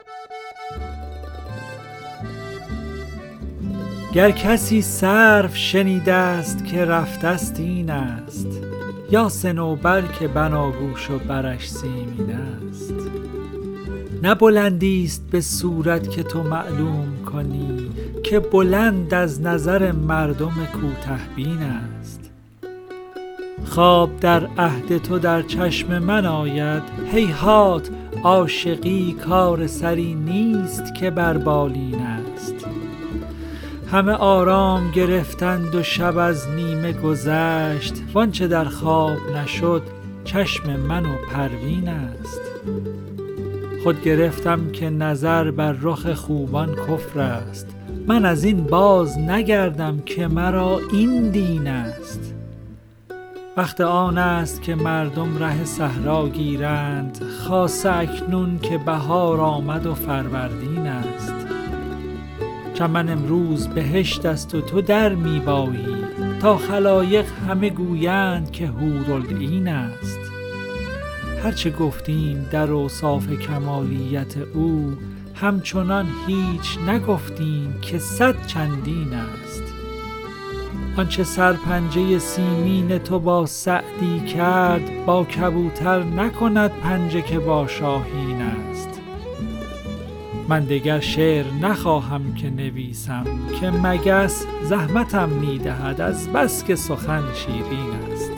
گر کسی سرو شنیده است که رفته است این است، یا صنوبر که بناگوش و برش سیمین است. نه بلندی است به صورت که تو معلوم کنی، که بلند از نظر مردم کوته بین است. خواب در عهد تو در چشم من آید، هیهات عاشقی کار سری نیست که بر بالین است. همه آرام گرفتند و شب از نیمه گذشت، وانچه در خواب نشد چشم من و پروین است. خود گرفتم که نظر بر رخ خوبان کفر است، من از این باز نگردم که مرا این دین است. وقت آن است که مردم ره صحرا گیرند، خاصه اکنون که بهار آمد و فروردین است. چمن امروز بهشت است و تو در میبایی، تا خلایق همه گویند که حورالعین است. هرچه گفتیم در اوصاف کمالیت او، همچنان هیچ نگفتیم که 100 چندین است. آنچه سرپنجه سیمین تو با سعدی کرد، با کبوتر نکند پنجه که با شاهین است. من دگر شعر نخواهم که نویسم، که مگس زحمتم میدهد از بس که سخن شیرین است.